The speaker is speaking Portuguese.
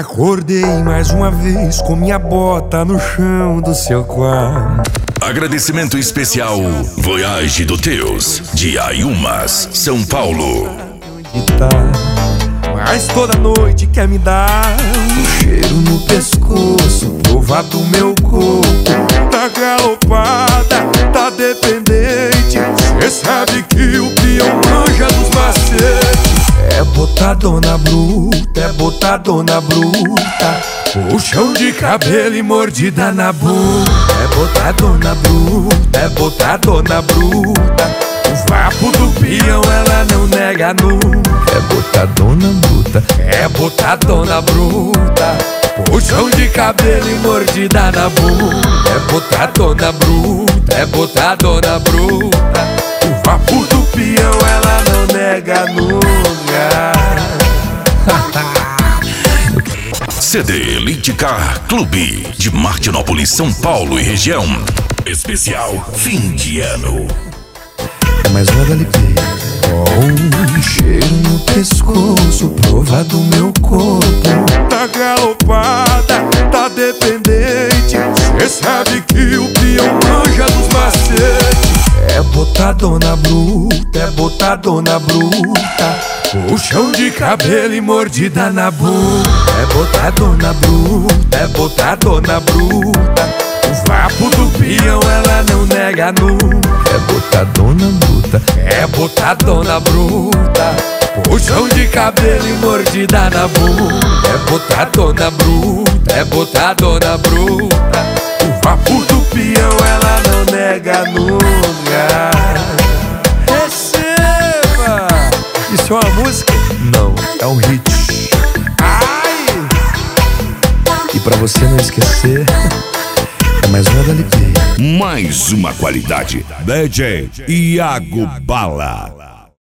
Acordei mais uma vez com minha bota no chão do seu quarto. Agradecimento especial Voyage do Teus, de Ayumas, São Paulo. Mas toda noite quer me dar um cheiro no pescoço, provar do meu corpo. Tá galopada, tá dependente. Cê sabe que o peão manja dos macetes. É botadona bruta, é botadona bruta. Puxão de cabelo e mordida na boca. É botadona bruta, é botadona bruta. O vapo do peão ela não nega nunca. É botadona bruta, é botadona bruta. Puxão de cabelo e mordida na boca. É botadona bruta, é botadona bruta. O vapo do peão ela não nega nunca. CD Elite Car Clube, de Martinópolis, São Paulo e região. Especial fim de ano. É mais uma da LP. Com um cheiro no pescoço, prova do meu corpo. Tá galopada, tá dependente. Cê sabe que o peão manja dos macetes. É botadona bruta, é botadona bruta. Puxão de cabelo e mordida na boca. É botadona bruta, é botadona bruta. O vapo do peão ela não nega nunca. É botadona bruta, é botadona bruta. Puxão de cabelo e mordida na boca. É botadona bruta, é botadona bruta. O vapo do peão ela não nega nunca. Receba! Isso é uma música? Não, é um hit. Ai! E pra você não esquecer, é mais uma da LP. Mais uma qualidade. DJ Iago Bala.